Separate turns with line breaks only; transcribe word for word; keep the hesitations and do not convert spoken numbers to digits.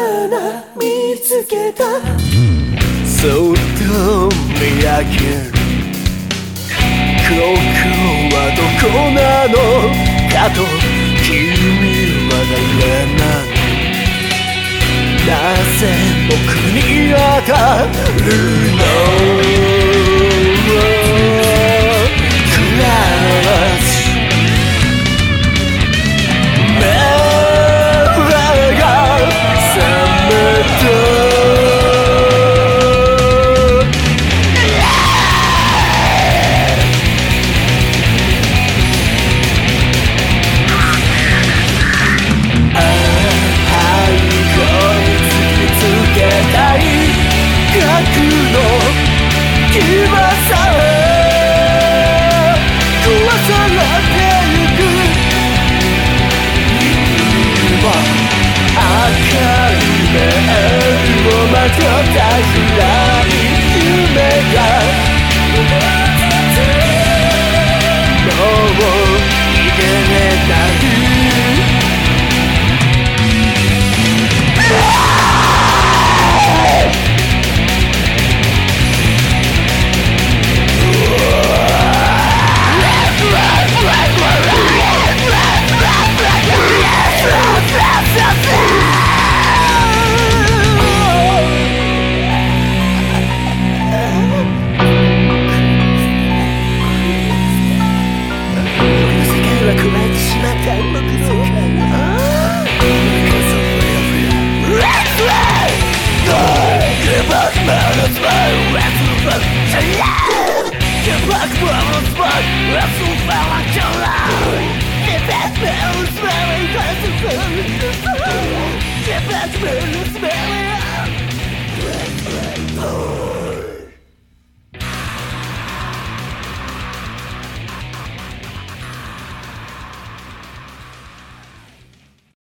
穴見つけた。そっと見上げる、ここはどこなのかと君は言わない。なぜ僕に当たるの。ちょっと暗い夢がもう逃げれない加えてしまった僕の